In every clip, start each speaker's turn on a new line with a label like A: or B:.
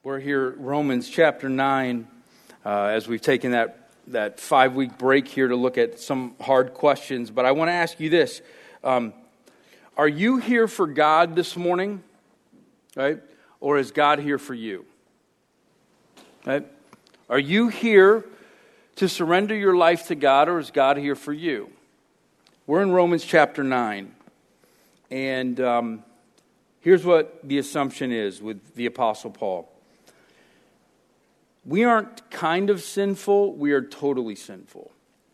A: We're here at Romans chapter 9, as we've taken that 5-week break here to look at some hard questions. But I want to ask you this. Are you here for God this morning? Right? Or is God here for you? Right? Are you here to surrender your life to God, or is God here for you? We're in Romans chapter 9. And here's what the assumption is with the Apostle Paul. We aren't kind of sinful, we are totally sinful.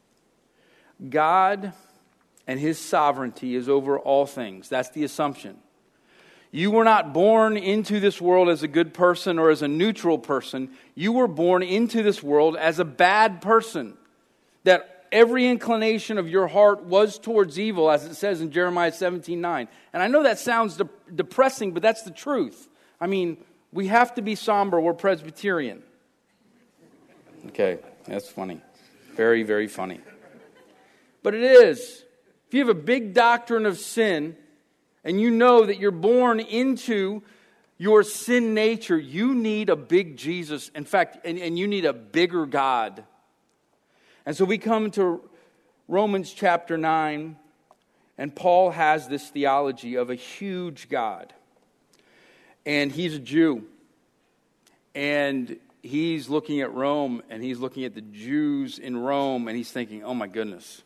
A: God and His sovereignty is over all things. That's the assumption. You were not born into this world as a good person or as a neutral person. You were born into this world as a bad person. That every inclination of your heart was towards evil, as it says in Jeremiah 17:9. And I know that sounds depressing, but that's the truth. I mean, we have to be somber. We're Presbyterian. Okay, that's funny. Very, very funny. But it is. If you have a big doctrine of sin, and you know that you're born into your sin nature, you need a big Jesus. In fact, and you need a bigger God. And so we come to Romans chapter 9, and Paul has this theology of a huge God. And he's a Jew. And he's looking at Rome, and he's looking at the Jews in Rome, and he's thinking, oh my goodness,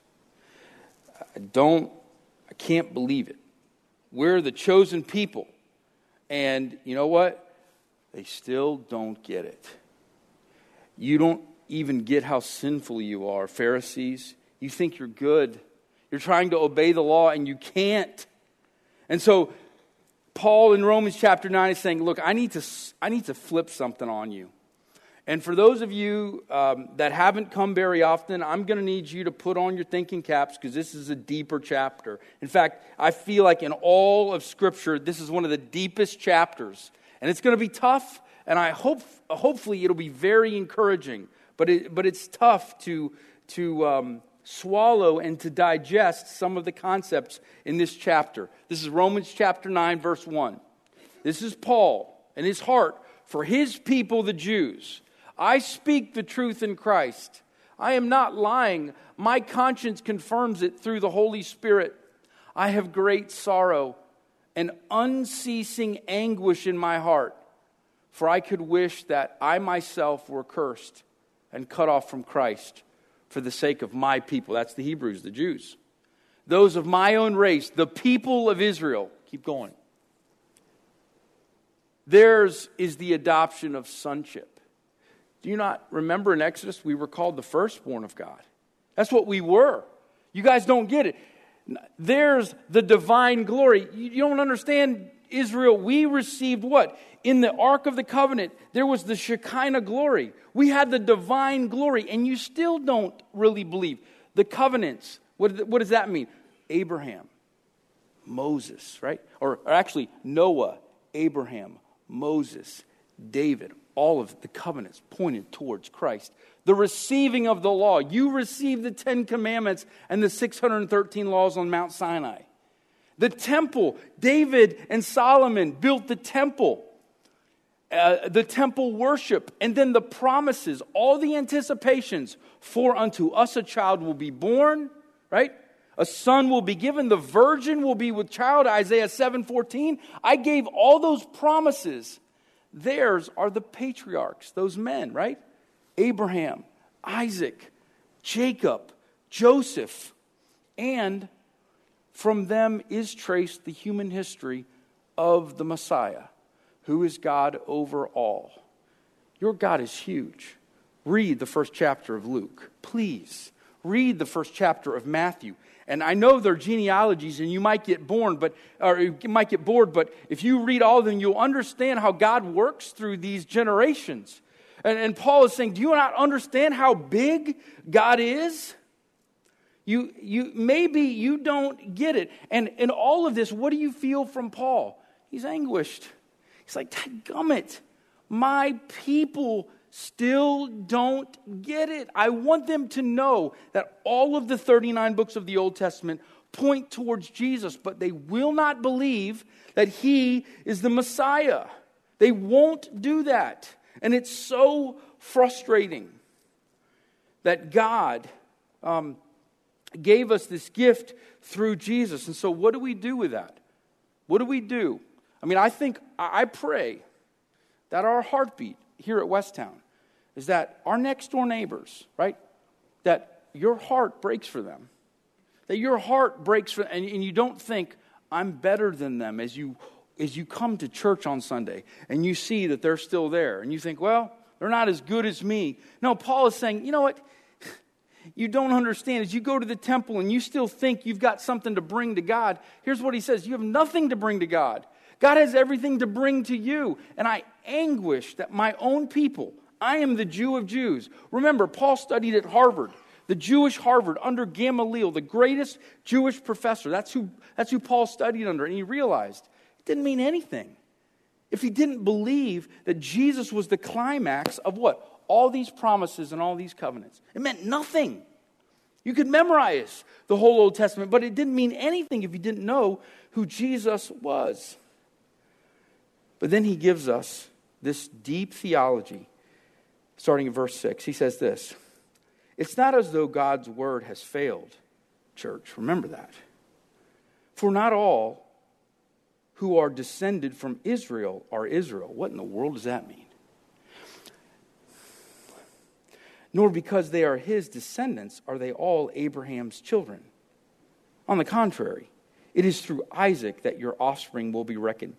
A: I can't believe it. We're the chosen people. And you know what? They still don't get it. You don't even get how sinful you are, Pharisees. You think you're good. You're trying to obey the law, and you can't. And so Paul in Romans chapter 9 is saying, look, I need to flip something on you. And for those of you that haven't come very often, I'm going to need you to put on your thinking caps because this is a deeper chapter. In fact, I feel like in all of Scripture, this is one of the deepest chapters. And it's going to be tough, and hopefully it'll be very encouraging. But it's tough to swallow and to digest some of the concepts in this chapter. This is Romans chapter 9, verse 1. This is Paul and his heart for his people, the Jews. I speak the truth in Christ. I am not lying. My conscience confirms it through the Holy Spirit. I have great sorrow and unceasing anguish in my heart, for I could wish that I myself were cursed and cut off from Christ for the sake of my people. That's the Hebrews, the Jews. Those of my own race, the people of Israel. Keep going. Theirs is the adoption of sonship. Do you not remember in Exodus we were called the firstborn of God? That's what we were. You guys don't get it. There's the divine glory. You don't understand, Israel. We received what? In the Ark of the Covenant, there was the Shekinah glory. We had the divine glory, and you still don't really believe. The covenants, what does that mean? Abraham, Moses, right? Or actually Noah, Abraham, Moses, David. All of the covenants pointed towards Christ. The receiving of the law. You received the 10 Commandments and the 613 laws on Mount Sinai. The temple. David and Solomon built the temple. The temple worship. And then the promises. All the anticipations. For unto us a child will be born. Right? A son will be given. The virgin will be with child. Isaiah 7:14. I gave all those promises. Theirs are the patriarchs, those men, right? Abraham, Isaac, Jacob, Joseph. And from them is traced the human history of the Messiah, who is God over all. Your God is huge. Read the first chapter of Luke. Please, read the first chapter of Matthew. And I know they're genealogies, and you might get bored, but if you read all of them, you'll understand how God works through these generations. And Paul is saying, do you not understand how big God is? Maybe you don't get it. And in all of this, what do you feel from Paul? He's anguished. He's like, dadgummit, my people still don't get it. I want them to know that all of the 39 books of the Old Testament point towards Jesus, but they will not believe that He is the Messiah. They won't do that. And it's so frustrating that God gave us this gift through Jesus. And so what do we do with that? What do we do? I mean, I pray that our heartbeat here at Westtown is that our next door neighbors, right, that your heart breaks for them. That your heart breaks for, and you don't think, I'm better than them as you come to church on Sunday and you see that they're still there. And you think, well, they're not as good as me. No, Paul is saying, you know what? You don't understand. As you go to the temple and you still think you've got something to bring to God, here's what he says. You have nothing to bring to God. God has everything to bring to you. And I anguish that my own people, I am the Jew of Jews. Remember, Paul studied at Harvard, the Jewish Harvard, under Gamaliel, the greatest Jewish professor. That's who Paul studied under. And he realized it didn't mean anything if he didn't believe that Jesus was the climax of what? All these promises and all these covenants. It meant nothing. You could memorize the whole Old Testament, but it didn't mean anything if you didn't know who Jesus was. But then he gives us this deep theology, starting in verse 6. He says this, it's not as though God's word has failed, church. Remember that. For not all who are descended from Israel are Israel. What in the world does that mean? Nor because they are his descendants are they all Abraham's children. On the contrary, it is through Isaac that your offspring will be reckoned.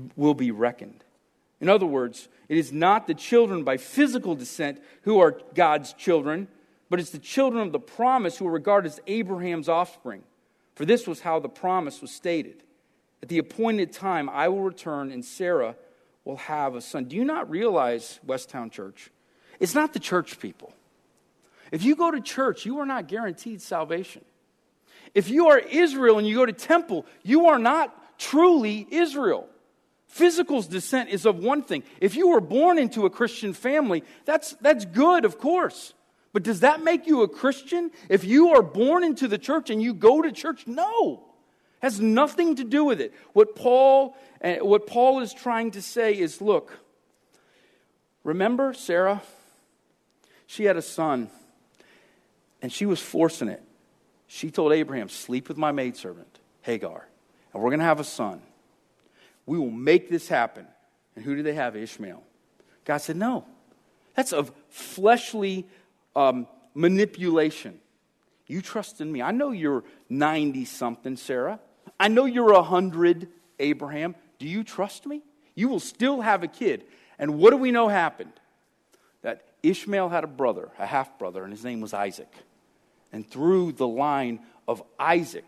A: In other words, it is not the children by physical descent who are God's children, but it's the children of the promise who are regarded as Abraham's offspring. For this was how the promise was stated. At the appointed time, I will return and Sarah will have a son. Do you not realize, Westtown Church, it's not the church people. If you go to church, you are not guaranteed salvation. If you are Israel and you go to temple, you are not truly Israel. Physical descent is of one thing. If you were born into a Christian family, that's good, of course. But does that make you a Christian? If you are born into the church and you go to church, no. It has nothing to do with it. What Paul is trying to say is, look, remember Sarah? She had a son, and she was forcing it. She told Abraham, sleep with my maidservant, Hagar, and we're going to have a son. We will make this happen. And who did they have? Ishmael. God said, no. That's of fleshly manipulation. You trust in me. I know you're 90-something, Sarah. I know you're 100, Abraham. Do you trust me? You will still have a kid. And what do we know happened? That Ishmael had a brother, a half-brother, and his name was Isaac. And through the line of Isaac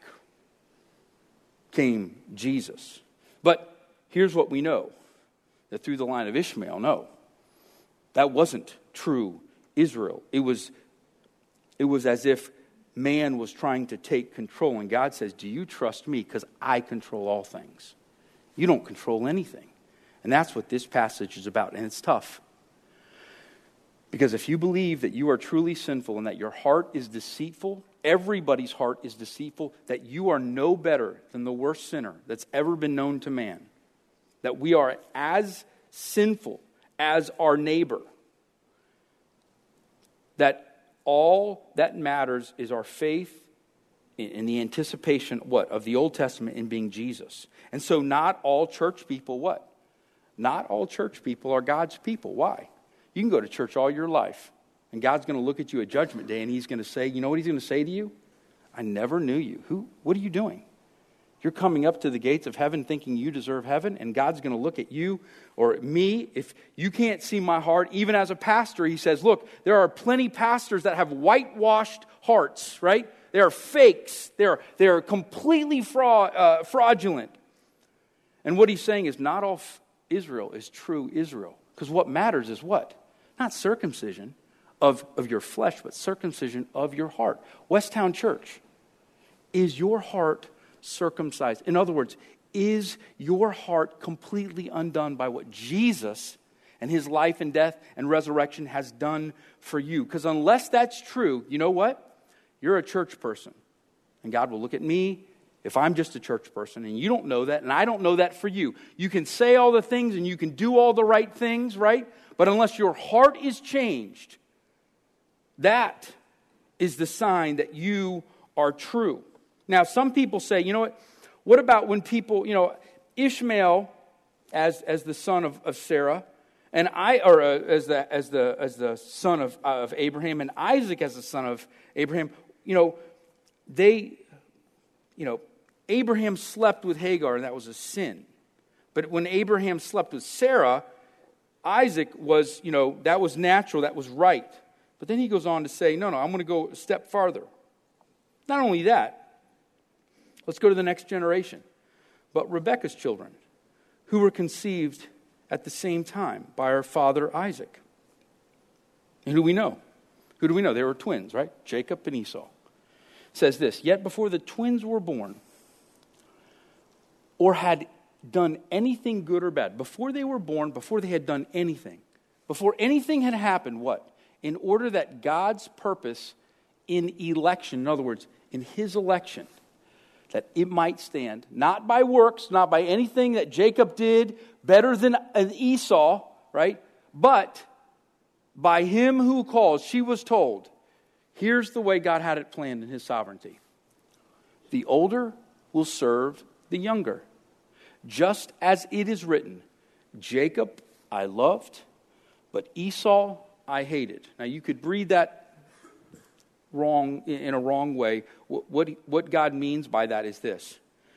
A: came Jesus. But here's what we know. That through the line of Ishmael, no. That wasn't true Israel. It was as if man was trying to take control. And God says, do you trust me? Because I control all things. You don't control anything. And that's what this passage is about. And it's tough. Because if you believe that you are truly sinful and that your heart is deceitful, everybody's heart is deceitful, that you are no better than the worst sinner that's ever been known to man, that we are as sinful as our neighbor, that all that matters is our faith in the anticipation, of the Old Testament in being Jesus. And so not all church people, Not all church people are God's people. Why? You can go to church all your life, and God's going to look at you at Judgment Day, and he's going to say, you know what he's going to say to you? I never knew you. What are you doing? You're coming up to the gates of heaven thinking you deserve heaven, and God's going to look at you or me. If you can't see my heart, even as a pastor, he says, look, there are plenty pastors that have whitewashed hearts, right? They are fakes. They are completely fraudulent. And what he's saying is not all Israel is true Israel. Because what matters is what? Not circumcision of your flesh, but circumcision of your heart. Westtown Church, is your heart circumcised? In other words, is your heart completely undone by what Jesus and his life and death and resurrection has done for you? Because unless that's true, you know what? You're a church person. And God will look at me If I'm just a church person and you don't know that, and I don't know that for you, you can say all the things and you can do all the right things, right? But unless your heart is changed, that is the sign that you are true. Now, some people say, you know what about when people, Ishmael as the son of Sarah, and as the son of Abraham, and Isaac as the son of Abraham, Abraham slept with Hagar, and that was a sin. But when Abraham slept with Sarah, Isaac was, that was natural, that was right. But then he goes on to say, no, I'm going to go a step farther. Not only that, let's go to the next generation. But Rebekah's children, who were conceived at the same time by our father Isaac. And who do we know? Who do we know? They were twins, right? Jacob and Esau. It says this, yet before the twins were born, or had done anything good or bad, before they were born, before they had done anything, before anything had happened, what? In order that God's purpose in election, in other words, in his election, that it might stand, not by works, not by anything that Jacob did better than Esau, right? But by him who calls, she was told, here's the way God had it planned in his sovereignty. The older will serve the younger. Just as it is written, Jacob I loved, but Esau I hated. Now you could read that wrong in a wrong way. What God means by that is this.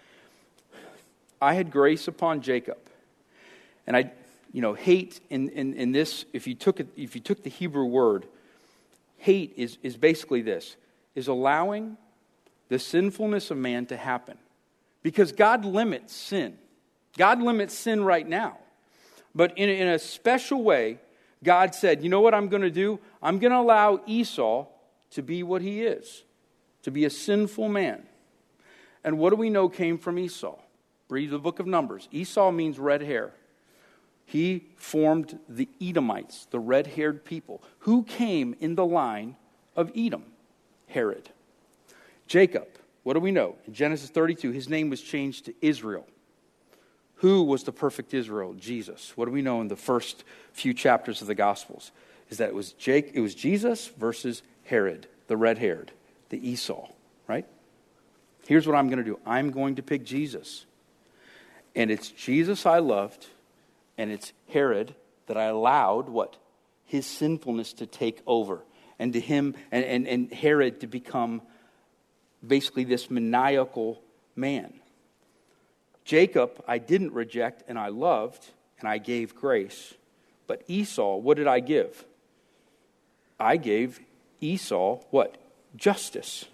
A: I had grace upon Jacob. And hate in this, if you took the Hebrew word, hate is basically this, is allowing the sinfulness of man to happen. Because God limits sin. God limits sin right now. But in a special way, God said, you know what I'm going to do? I'm going to allow Esau to be what he is, to be a sinful man. And what do we know came from Esau? Read the book of Numbers. Esau means red hair. He formed the Edomites, the red-haired people. Who came in the line of Edom? Herod. Jacob, what do we know? In Genesis 32, his name was changed to Israel. Who was the perfect Israel? Jesus. What do we know in the first few chapters of the Gospels? Is that it was Jesus versus Herod, the red-haired, the Esau, right? Here's what I'm going to do. I'm going to pick Jesus. And it's Jesus I loved, and it's Herod that I allowed, what? His sinfulness to take over. And to him, and Herod to become basically this maniacal man. Jacob, I didn't reject, and I loved, and I gave grace. But Esau, what did I give? I gave Esau, what? Justice.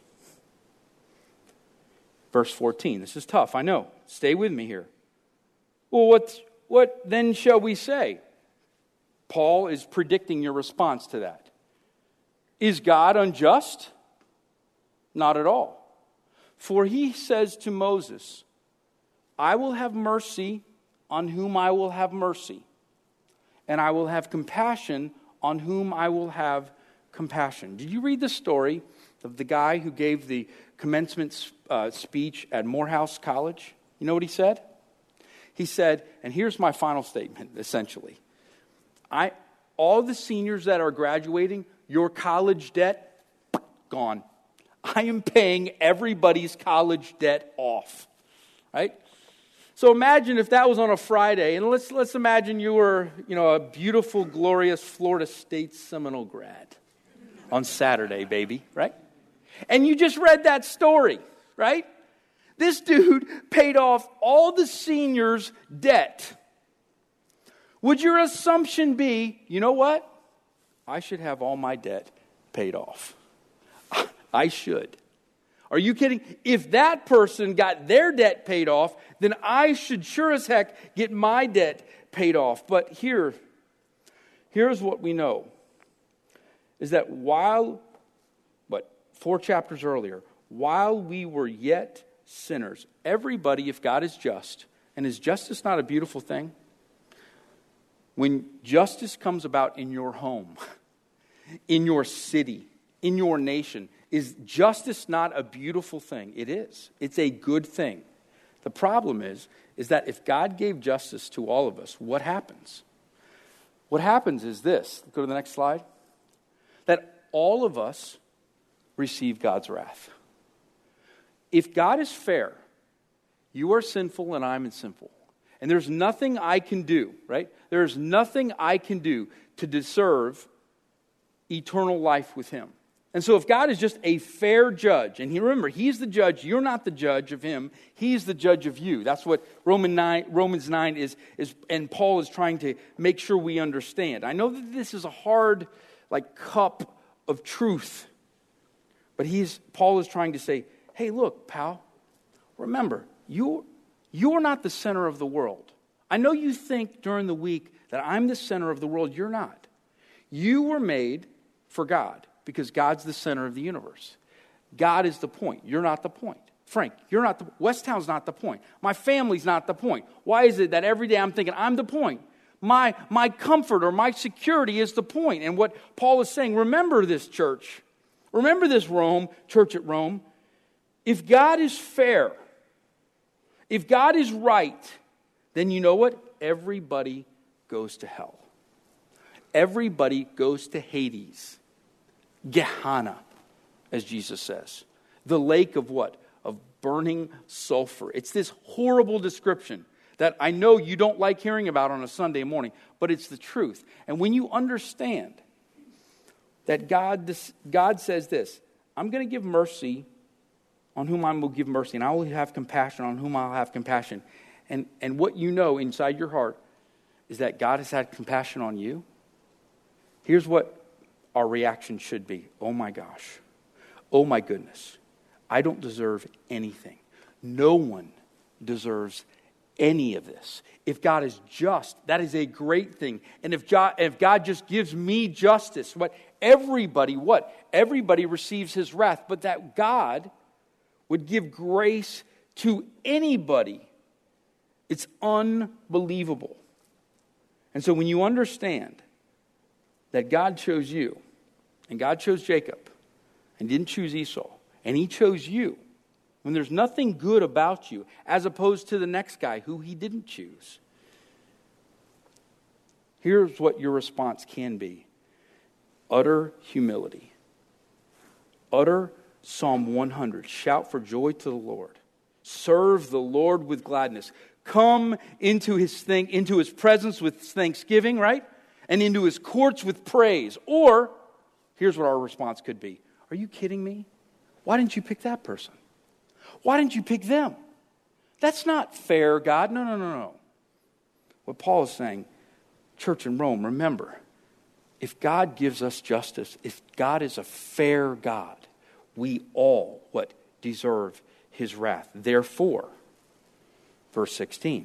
A: Verse 14. This is tough, I know. Stay with me here. Well, what then shall we say? Paul is predicting your response to that. Is God unjust? Not at all. For he says to Moses, I will have mercy on whom I will have mercy, and I will have compassion on whom I will have compassion. Did you read the story of the guy who gave the commencement speech at Morehouse College? You know what he said? He said, and here's my final statement, essentially. All the seniors that are graduating, your college debt, gone. I am paying everybody's college debt off. Right? So imagine if that was on a Friday, and let's imagine you were, a beautiful, glorious Florida State Seminole grad on Saturday, baby, right? And you just read that story, right? This dude paid off all the seniors' debt. Would your assumption be, you know what? I should have all my debt paid off. I should. Are you kidding? If that person got their debt paid off, then I should sure as heck get my debt paid off. But here's what we know. Is that 4 chapters earlier, while we were yet sinners, everybody, if God is just, and is justice not a beautiful thing? When justice comes about in your home, in your city, in your nation, Is justice not a beautiful thing? It is. It's a good thing. The problem is that if God gave justice to all of us, what happens? What happens is this. Go to the next slide. That all of us receive God's wrath. If God is fair, you are sinful and I'm sinful. And there's nothing I can do, right? There's nothing I can do to deserve eternal life with him. And so if God is just a fair judge, and remember, he's the judge, you're not the judge of him, he's the judge of you. That's what Romans 9 is, and Paul is trying to make sure we understand. I know that this is a hard, cup of truth, but Paul is trying to say, hey, look, pal, remember, you're not the center of the world. I know you think during the week that I'm the center of the world. You're not. You were made for God because God's the center of the universe. God is the point. You're not the point. Frank, you're not Westtown's not the point. My family's not the point. Why is it that every day I'm thinking I'm the point? My comfort or my security is the point. And what Paul is saying, remember this, church. Remember this, church at Rome. If God is fair, if God is right, then you know what? Everybody goes to hell. Everybody goes to Hades. Gehenna, as Jesus says. The lake of what? Of burning sulfur. It's this horrible description that I know you don't like hearing about on a Sunday morning, but it's the truth. And when you understand that God says this, I'm going to give mercy on whom I will give mercy, and I will have compassion on whom I'll have compassion. And what you know inside your heart is that God has had compassion on you. Here's what our reaction should be. Oh my gosh. Oh my goodness. I don't deserve anything. No one deserves any of this. If God is just, that is a great thing. And if God just gives me justice, everybody receives his wrath. But that God would give grace to anybody, it's unbelievable. And so when you understand that God chose you, and God chose Jacob, and didn't choose Esau, and he chose you, when there's nothing good about you, as opposed to the next guy who he didn't choose, here's what your response can be. Utter humility. Utter Psalm 100. Shout for joy to the Lord. Serve the Lord with gladness. Come into his presence with thanksgiving, right? And into his courts with praise. Or, here's what our response could be. Are you kidding me? Why didn't you pick that person? Why didn't you pick them? That's not fair, God. No. What Paul is saying, church in Rome, remember, if God gives us justice, if God is a fair God, we all, deserve his wrath. Therefore, verse 16,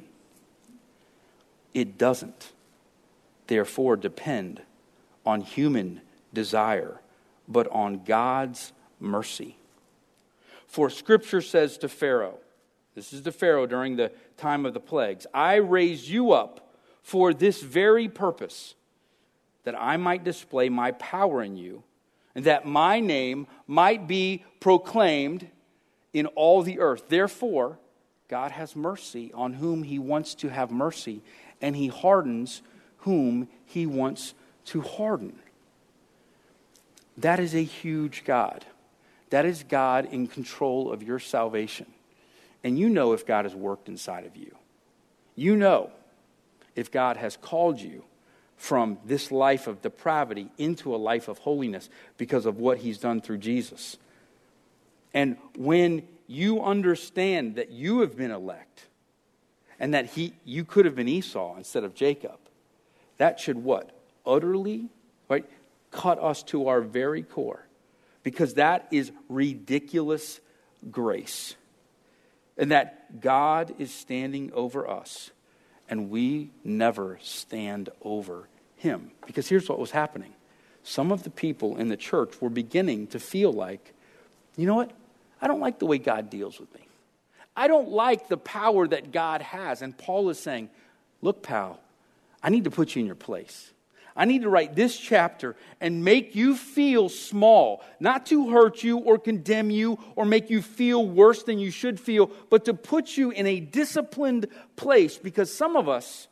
A: it doesn't, therefore, depend on human desire, but on God's mercy. For Scripture says to Pharaoh, this is to Pharaoh during the time of the plagues, I raised you up for this very purpose, that I might display my power in you, and that my name might be proclaimed in all the earth. Therefore, God has mercy on whom he wants to have mercy, and he hardens whom he wants to harden. That is a huge God. That is God in control of your salvation. And you know if God has worked inside of you. You know if God has called you from this life of depravity into a life of holiness because of what he's done through Jesus. And when you understand that you have been elect and that you could have been Esau instead of Jacob, that should utterly, cut us to our very core, because that is ridiculous grace. And that God is standing over us, and we never stand over him. Because here's what was happening. Some of the people in the church were beginning to feel like, you know what? I don't like the way God deals with me. I don't like the power that God has. And Paul is saying, look, pal, I need to put you in your place. I need to write this chapter and make you feel small, not to hurt you or condemn you or make you feel worse than you should feel, but to put you in a disciplined place. Because some of us,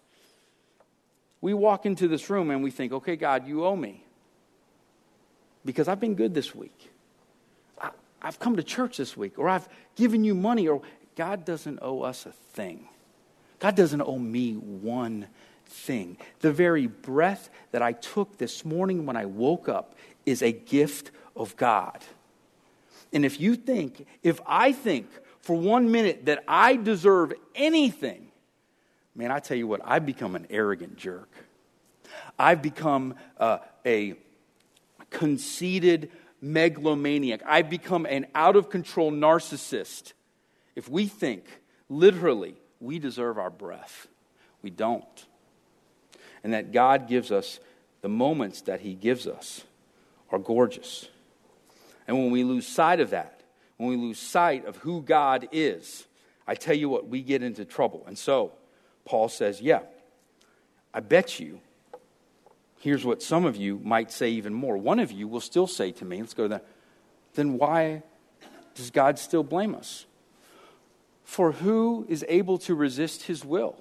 A: we walk into this room and we think, okay, God, you owe me. Because I've been good this week. I've come to church this week, or I've given you money, or God doesn't owe us a thing. God doesn't owe me one thing. The very breath that I took this morning when I woke up is a gift of God. And if I think for 1 minute that I deserve anything, man, I tell you what, I've become an arrogant jerk. I've become a conceited megalomaniac. I've become an out-of-control narcissist. If we think, literally, we deserve our breath, we don't. And that God gives us, the moments that He gives us are gorgeous. And when we lose sight of that, when we lose sight of who God is, I tell you what, we get into trouble. And so, Paul says, yeah, I bet you, here's what some of you might say even more. One of you will still say to me, let's go there, then why does God still blame us? For who is able to resist His will?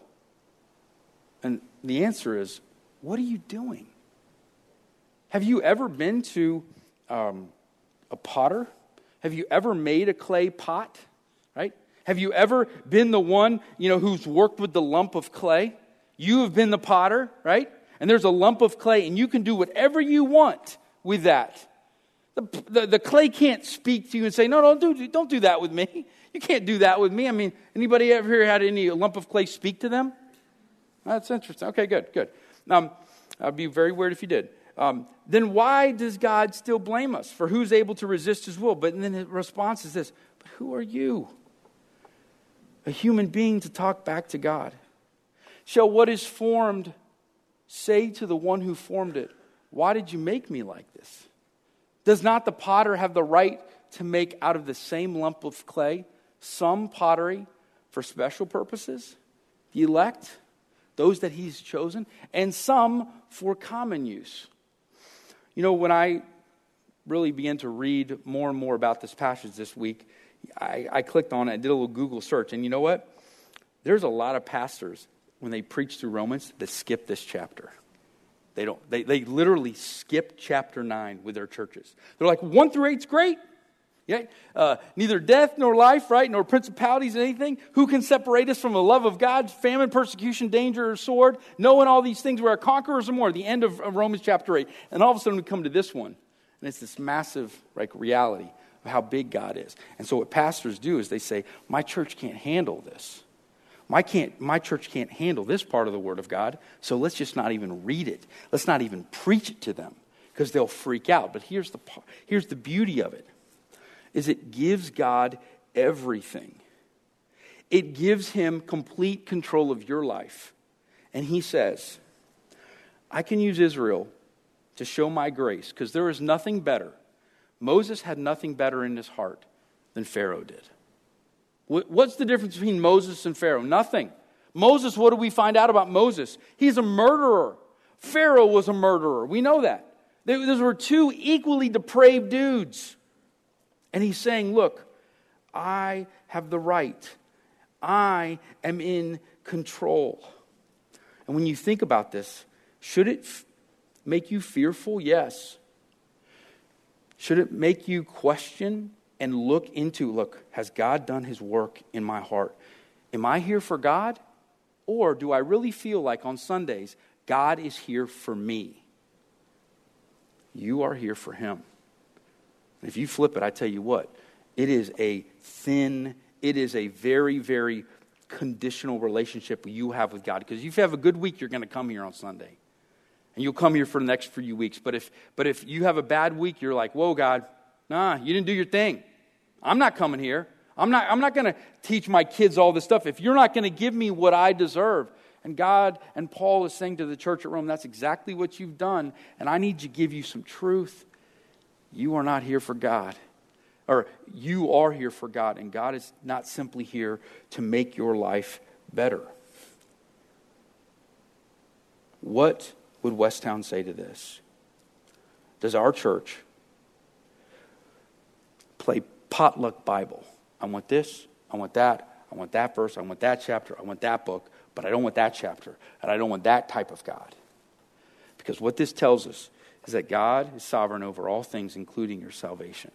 A: And the answer is, what are you doing? Have you ever been to a potter? Have you ever made a clay pot? Right? Have you ever been the one, who's worked with the lump of clay? You have been the potter, right? And there's a lump of clay, and you can do whatever you want with that. The clay can't speak to you and say, no, don't do that with me. You can't do that with me. I mean, anybody ever here had any lump of clay speak to them? That's interesting. Okay, good. I'd be very weird if you did. Then why does God still blame us? For who's able to resist His will? But then His response is this, but who are you? A human being to talk back to God. Shall what is formed say to the one who formed it, why did you make me like this? Does not the potter have the right to make out of the same lump of clay some pottery for special purposes, the elect, those that He's chosen, and some for common use? When I really began to read more and more about this passage this week, I clicked on it and did a little Google search. And you know what? There's a lot of pastors, when they preach through Romans, that skip this chapter. They literally skip chapter 9 with their churches. They're like, 1 through 8 is great. Yeah? Neither death nor life, right? Nor principalities, anything. Who can separate us from the love of God? Famine, persecution, danger, or sword. Knowing all these things, we are conquerors and more. The end of Romans chapter 8. And all of a sudden we come to this one. And it's this massive reality of how big God is. And so what pastors do is they say, my church can't handle this. My church can't handle this part of the Word of God, so let's just not even read it. Let's not even preach it to them, because they'll freak out. But here's the beauty of it, is it gives God everything. It gives Him complete control of your life. And He says, I can use Israel to show my grace, because there is nothing better. Moses had nothing better in his heart than Pharaoh did. What's the difference between Moses and Pharaoh? Nothing. Moses, what do we find out about Moses? He's a murderer. Pharaoh was a murderer. We know that. Those were two equally depraved dudes. And He's saying, look, I have the right. I am in control. And when you think about this, should it make you fearful? Yes. Should it make you question and look, has God done His work in my heart? Am I here for God? Or do I really feel like on Sundays, God is here for me? You are here for Him. And if you flip it, I tell you what, it is a very, very conditional relationship you have with God. Because if you have a good week, you're going to come here on Sunday. And you'll come here for the next few weeks. But if you have a bad week, you're like, whoa, God, nah, you didn't do your thing. I'm not coming here. I'm not going to teach my kids all this stuff if you're not going to give me what I deserve. And God and Paul is saying to the church at Rome, that's exactly what you've done. And I need to give you some truth. You are not here for God. Or you are here for God. And God is not simply here to make your life better. What would Westtown say to this? Does our church play potluck Bible? I want this, I want that, I want that verse, I want that chapter, I want that book, but I don't want that chapter, and I don't want that type of God. Because what this tells us is that God is sovereign over all things, including your salvation.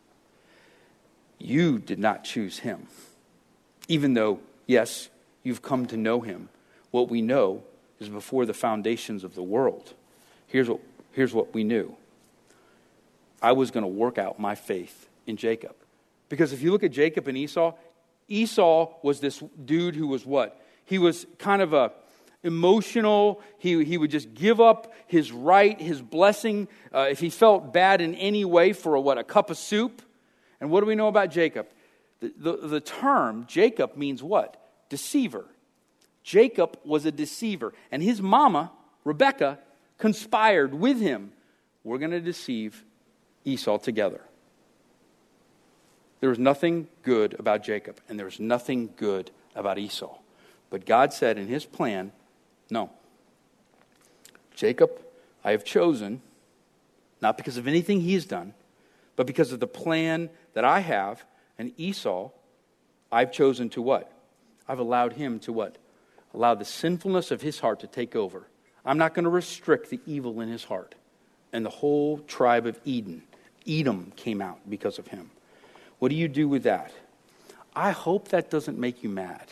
A: You did not choose him. Even though, yes, you've come to know him, what we know is before the foundations of the world. Here's what we knew. I was going to work out my faith in Jacob. Because if you look at Jacob and Esau, Esau was this dude who was what? He was kind of a emotional. He would just give up his right, his blessing, if he felt bad in any way for a cup of soup. And what do we know about Jacob? The term Jacob means what? Deceiver. Jacob was a deceiver. And his mama, Rebekah, conspired with him. We're going to deceive Esau together. There was nothing good about Jacob, and there was nothing good about Esau. But God said in his plan, no. Jacob, I have chosen, not because of anything he has done, but because of the plan that I have, and Esau, I've chosen to what? I've allowed him to what? Allow the sinfulness of his heart to take over. I'm not going to restrict the evil in his heart. And the whole tribe of Edom came out because of him. What do you do with that? I hope that doesn't make you mad.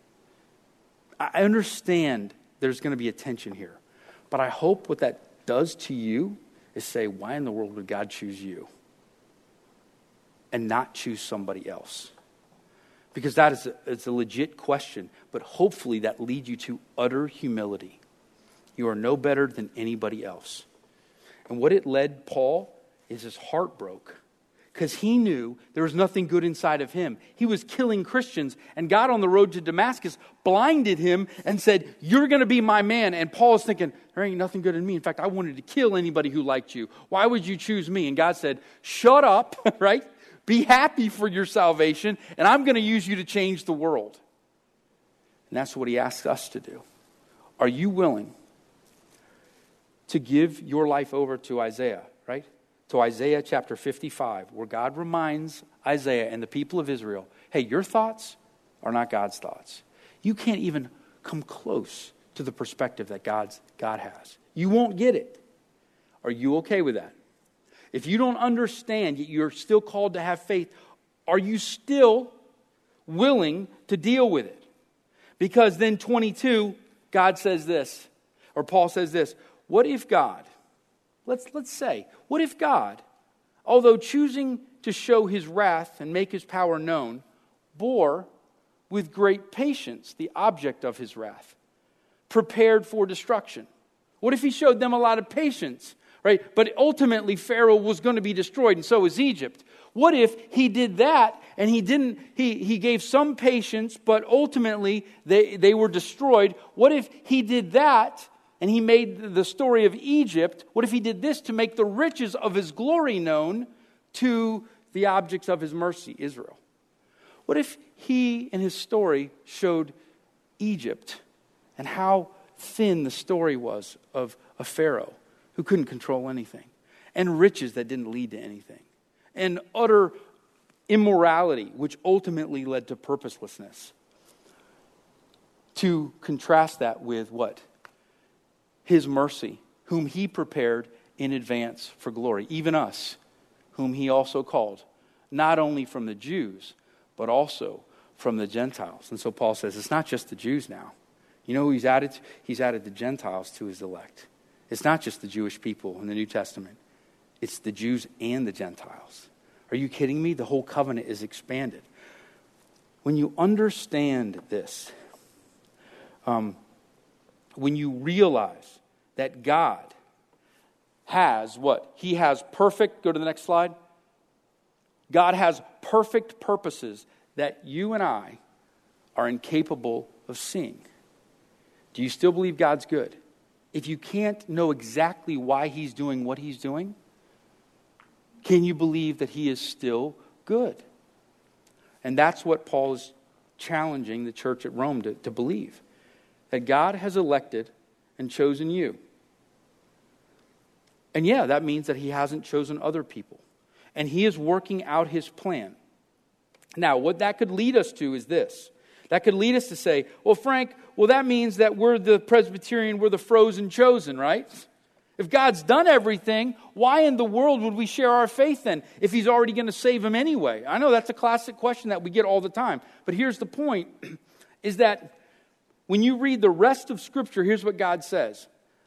A: I understand there's going to be a tension here. But I hope what that does to you is say, why in the world would God choose you? And not choose somebody else? Because that is a legit question. But hopefully that leads you to utter humility. You are no better than anybody else. And what it led Paul is his heart broke. Because he knew there was nothing good inside of him. He was killing Christians. And God on the road to Damascus blinded him and said, you're going to be my man. And Paul is thinking, there ain't nothing good in me. In fact, I wanted to kill anybody who liked you. Why would you choose me? And God said, shut up, right? Be happy for your salvation. And I'm going to use you to change the world. And that's what he asks us to do. Are you willing to give your life over to Isaiah, right? To Isaiah chapter 55, where God reminds Isaiah and the people of Israel, hey, your thoughts are not God's thoughts. You can't even come close to the perspective that God has. You won't get it. Are you okay with that? If you don't understand, yet you're still called to have faith, are you still willing to deal with it? Because then 22, God says this, or Paul says this, what if God, let's say, what if God, although choosing to show his wrath and make his power known, bore with great patience the object of his wrath, prepared for destruction? What if he showed them a lot of patience, right? But ultimately Pharaoh was going to be destroyed, and so was Egypt. What if he did that and he gave some patience, but ultimately they were destroyed? What if he did that and he made the story of Egypt? What if he did this to make the riches of his glory known to the objects of his mercy, Israel? What if he in his story showed Egypt and how thin the story was of a Pharaoh who couldn't control anything, and riches that didn't lead to anything, and utter immorality which ultimately led to purposelessness? To contrast that with what? His mercy, whom he prepared in advance for glory. Even us, whom he also called, not only from the Jews, but also from the Gentiles. And so Paul says, it's not just the Jews now. You know who he's added to? He's added the Gentiles to his elect. It's not just the Jewish people in the New Testament. It's the Jews and the Gentiles. Are you kidding me? The whole covenant is expanded. When you understand this, when you realize that God has what? He has perfect, go to the next slide. God has perfect purposes that you and I are incapable of seeing. Do you still believe God's good? If you can't know exactly why he's doing what he's doing, can you believe that he is still good? And that's what Paul is challenging the church at Rome to believe. That God has elected and chosen you. And yeah, that means that he hasn't chosen other people. And he is working out his plan. Now, what that could lead us to is this. That could lead us to say, well, Frank, that means that we're the Presbyterian, we're the frozen chosen, right? If God's done everything, why in the world would we share our faith then if he's already going to save him anyway? I know that's a classic question that we get all the time. But here's the point, is that when you read the rest of Scripture, here's what God says.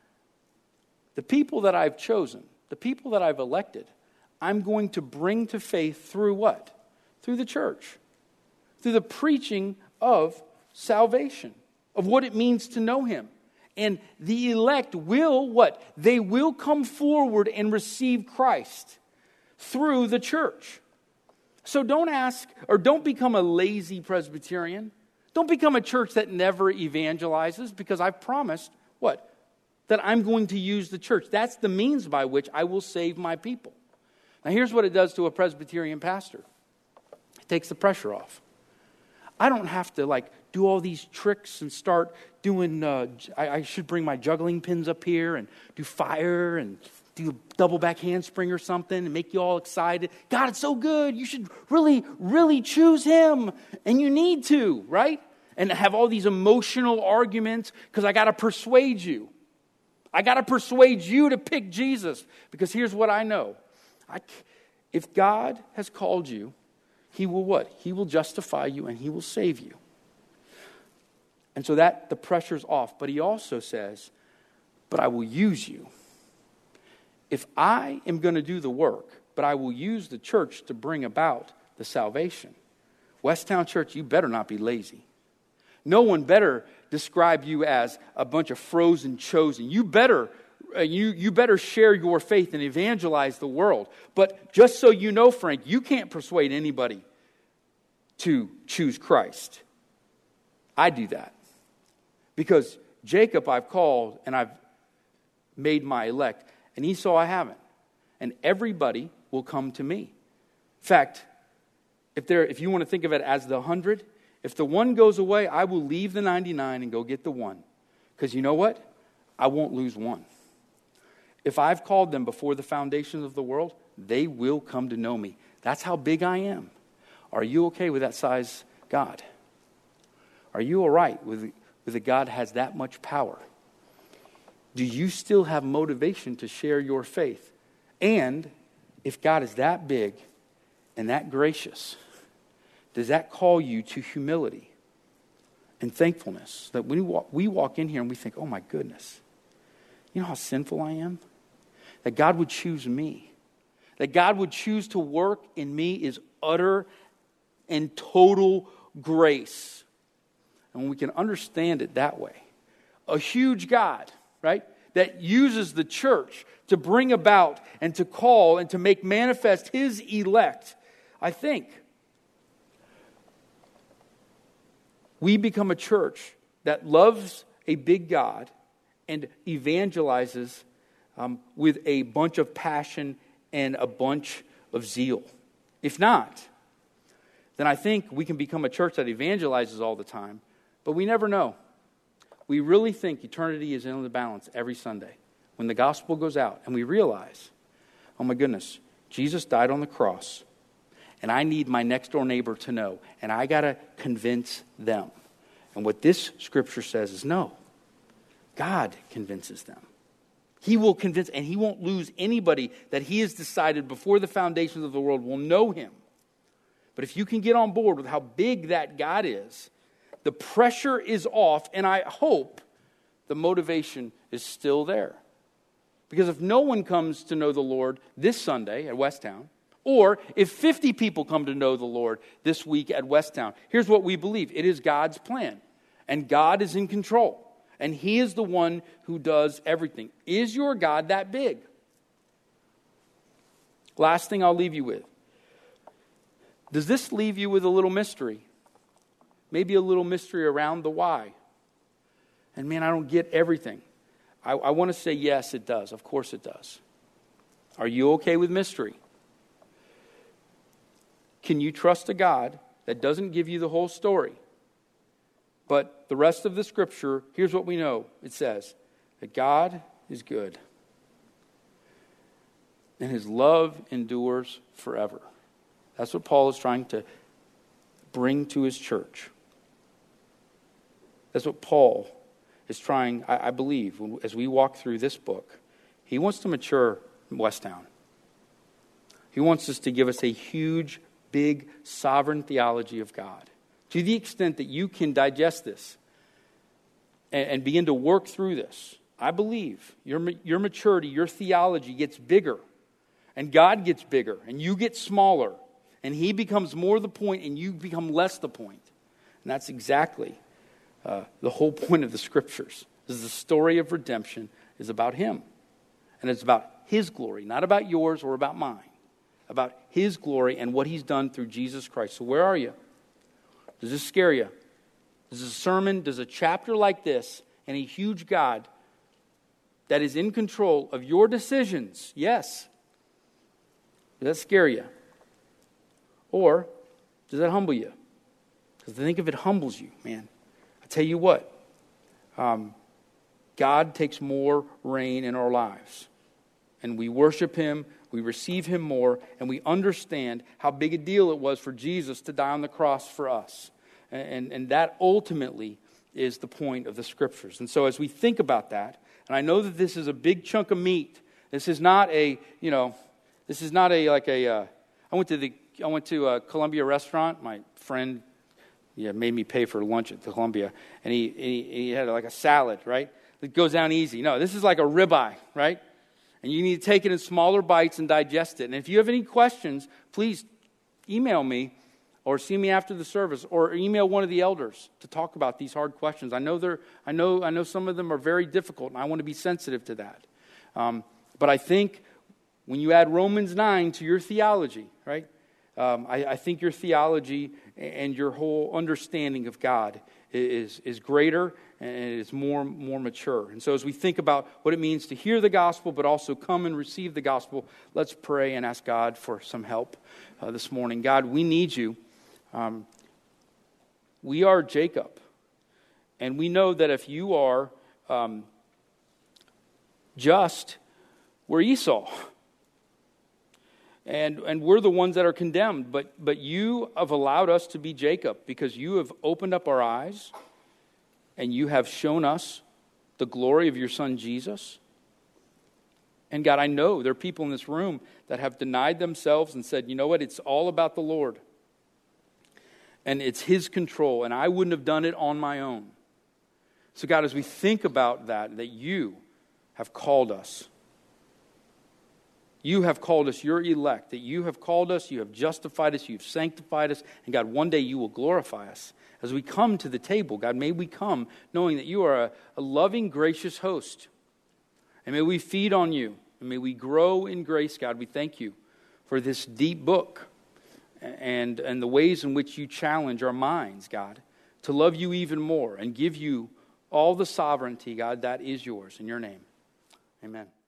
A: The people that I've chosen, the people that I've elected, I'm going to bring to faith through what? Through the church. Through the preaching of salvation, of what it means to know him. And the elect will what? They will come forward and receive Christ through the church. So don't ask, or don't become a lazy Presbyterian. Don't become a church that never evangelizes, because I've promised, what? That I'm going to use the church. That's the means by which I will save my people. Now here's what it does to a Presbyterian pastor. It takes the pressure off. I don't have to do all these tricks and start doing, I should bring my juggling pins up here and do fire and do a double back handspring or something and make you all excited. God, it's so good. You should really, really choose him. And you need to, right? And have all these emotional arguments because I got to persuade you. I got to persuade you to pick Jesus. Because here's what I know. If God has called you, he will what? He will justify you and he will save you. And so that the pressure's off. But he also says, but I will use you. If I am going to do the work, but I will use the church to bring about the salvation. Westtown Church, you better not be lazy. No one better describe you as a bunch of frozen chosen. You better share your faith and evangelize the world. But just so you know, Frank, you can't persuade anybody to choose Christ. I do that. Because Jacob I've called and I've made my elect, and Esau I haven't. And everybody will come to me. In fact, if you want to think of it as the 100, if the one goes away, I will leave the 99 and go get the one. Because you know what? I won't lose one. If I've called them before the foundations of the world, they will come to know me. That's how big I am. Are you okay with that size God? Are you all right with a God that has that much power? Do you still have motivation to share your faith? And if God is that big and that gracious, does that call you to humility and thankfulness? That when we walk in here and we think, oh my goodness, you know how sinful I am? That God would choose me. That God would choose to work in me is utter and total grace. And when we can understand it that way, a huge God, right, that uses the church to bring about and to call and to make manifest his elect, I think we become a church that loves a big God and evangelizes with a bunch of passion and a bunch of zeal. If not, then I think we can become a church that evangelizes all the time, but we never know. We really think eternity is in the balance every Sunday when the gospel goes out and we realize, oh my goodness, Jesus died on the cross and I need my next door neighbor to know, and I got to convince them. And what this scripture says is no. God convinces them. He will convince, and he won't lose anybody that he has decided before the foundations of the world will know him. But if you can get on board with how big that God is, the pressure is off, and I hope the motivation is still there. Because if no one comes to know the Lord this Sunday at Westtown, or if 50 people come to know the Lord this week at Westtown, here's what we believe. It is God's plan, and God is in control. And he is the one who does everything. Is your God that big? Last thing I'll leave you with. Does this leave you with a little mystery? Maybe a little mystery around the why. And man, I don't get everything. I want to say yes, it does. Of course it does. Are you okay with mystery? Can you trust a God that doesn't give you the whole story? But the rest of the scripture, here's what we know. It says that God is good. and his love endures forever. That's what Paul is trying to bring to his church. That's what Paul is trying, I believe, as we walk through this book. He wants to mature Westtown. He wants us to give us a huge, big, sovereign theology of God. To the extent that you can digest this and begin to work through this, I believe your maturity, your theology gets bigger. And God gets bigger. And you get smaller. And he becomes more the point and you become less the point. And that's exactly the whole point of the Scriptures. Is the story of redemption is about him. And it's about his glory, not about yours or about mine. About his glory and what he's done through Jesus Christ. So where are you? Does this scare you? Does a sermon, does a chapter like this and a huge God that is in control of your decisions, yes, does that scare you? Or does that humble you? Because I think if it humbles you, man, I tell you what, God takes more reign in our lives. And we worship him, we receive him more, and we understand how big a deal it was for Jesus to die on the cross for us. And that ultimately is the point of the Scriptures. And so as we think about that, and I know that this is a big chunk of meat. This is not I went to a Columbia restaurant. My friend made me pay for lunch at the Columbia. And he had like a salad, right? It goes down easy. No, this is like a ribeye, right? And you need to take it in smaller bites and digest it. And if you have any questions, please email me or see me after the service or email one of the elders to talk about these hard questions. I know some of them are very difficult, and I want to be sensitive to that. But I think when you add Romans 9 to your theology, right? I think your theology and your whole understanding of God is greater and it is more mature. And so as we think about what it means to hear the gospel but also come and receive the gospel, let's pray and ask God for some help this morning. God, we need you. We are Jacob. And we know that if you are just, we're Esau. And we're the ones that are condemned. But you have allowed us to be Jacob because you have opened up our eyes and you have shown us the glory of your son Jesus. And God, I know there are people in this room that have denied themselves and said, you know what, it's all about the Lord. And it's his control, and I wouldn't have done it on my own. So God, as we think about that you have called us. You have called us your elect, that you have called us, you have justified us, you've sanctified us, and God, one day you will glorify us. As we come to the table, God, may we come knowing that you are a loving, gracious host. And may we feed on you, and may we grow in grace, God. We thank you for this deep book and the ways in which you challenge our minds, God, to love you even more and give you all the sovereignty, God, that is yours. In your name, amen.